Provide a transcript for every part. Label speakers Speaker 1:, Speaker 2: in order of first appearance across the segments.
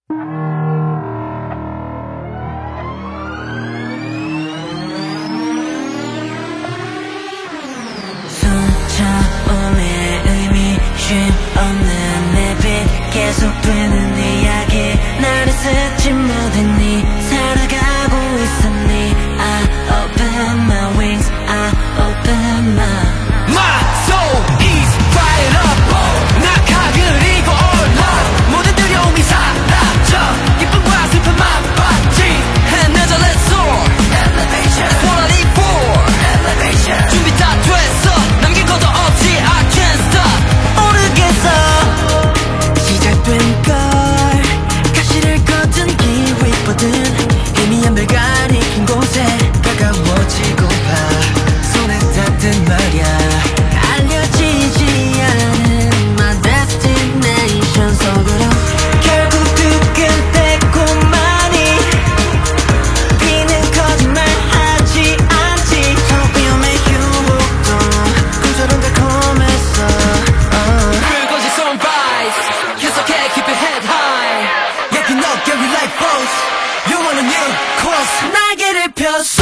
Speaker 1: 숨차오는 의미 쉼 없는 내빛 계속되는 이야기 나를 스친 모든 네 살아가고 있었니 I open my wings I open my
Speaker 2: soul is fired up 낙하를 이고 올라 모든 두려움이 사라져 기쁨과 슬픔만 봤지 And now let's soar Elevation That's what I need for Elevation 준비 다 됐어 남긴 것도 없이 I can't stop
Speaker 1: 모르겠어 시작된 걸 가시를 걷은 기회거든 희미한 별관이 긴 곳에 가까워지고봐 손에 닿든 말야 알려지지 않은 my destination 속으로 결국 두근대고만이 비는 거짓말하지 않지 더 위험해 유혹도 꿈처럼 달콤했어
Speaker 2: 그것이 sunrise 계속해 keep your head high 여긴 어깨 위 like boss You want a new course
Speaker 1: 날개를 폈어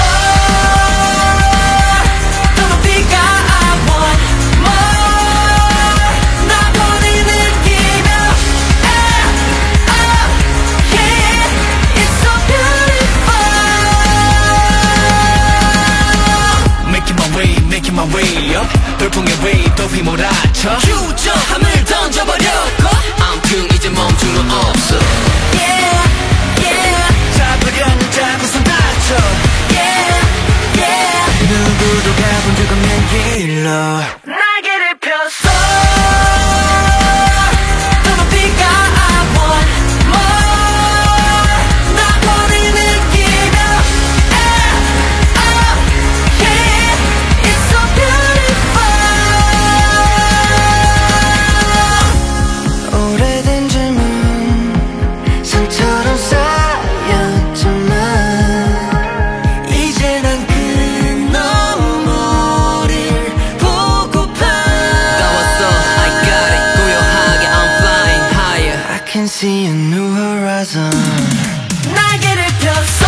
Speaker 1: 더 높이가 I want more 나만이 느끼며 yeah It's so beautiful
Speaker 2: Making my way up 돌풍의 wave 더 휘몰아쳐 휴전함을 던져버렸고 아무튼 이제 멈출 수 없어
Speaker 1: Yeah yeah
Speaker 2: 잡으려는 자고선 다쳐
Speaker 1: yeah yeah
Speaker 2: 누구도 가본 적 없는 길로
Speaker 1: 날개를 폈어 더 높이가 I want more 나만이 느끼며 yeah It's so beautiful 오래된 질문 상처럼 쌓였지만 이제 난 그 너머를 보고파
Speaker 2: 나왔어 I got it 고요하게 I'm flying higher
Speaker 1: I can see a new horizon 날개를 폈어